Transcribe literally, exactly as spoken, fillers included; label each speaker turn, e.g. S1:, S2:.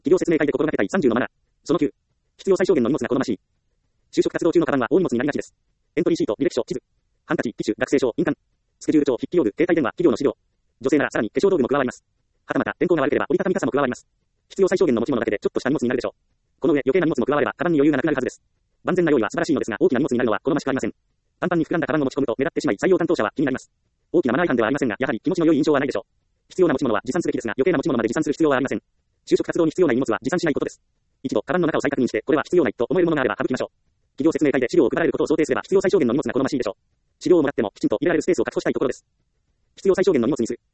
S1: 企業説明会で心がけたいさんじゅうのマナー。そのきゅう。必要最小限の荷物が好ましい。就職活動中のカバンは大荷物になりがちです。エントリーシート、履歴書、地図、ハンカチ、ティッシュ、学生証、印鑑、スケジュール帳、筆記用具、携帯電話、企業の資料。女性ならさらに化粧道具も加わります。はたまた、天候が悪ければ折りたたみ傘も加わります。必要最小限の持ち物だけでちょっとした荷物になるでしょう。この上余計な荷物も加わればカバンに余裕がなくなるはずです。万全な用意は素晴らしいのですが大きな荷物になるのは好ましくありません。パンパンに膨らんだカバンを持ち込むと目立ってしまい採用担当者は気になります。大きなマナー違反ではありませんがやはり気持ちの良い印象はないでしょう。必要な持ち物は持参すべきですが余計な持ち物まで持参する必要はありません。就職活動に必要ない荷物は持参しないことです。一度カバンの中を再確認してこれは必要ないと思えるものがあれば省きましょう。企業説明会で資料を配られることを想定すれば必要最小限の荷物が好ましいでしょう。資料をもらってもきちんと入れられるスペースを確保したいところです。必要最小限の荷物にする。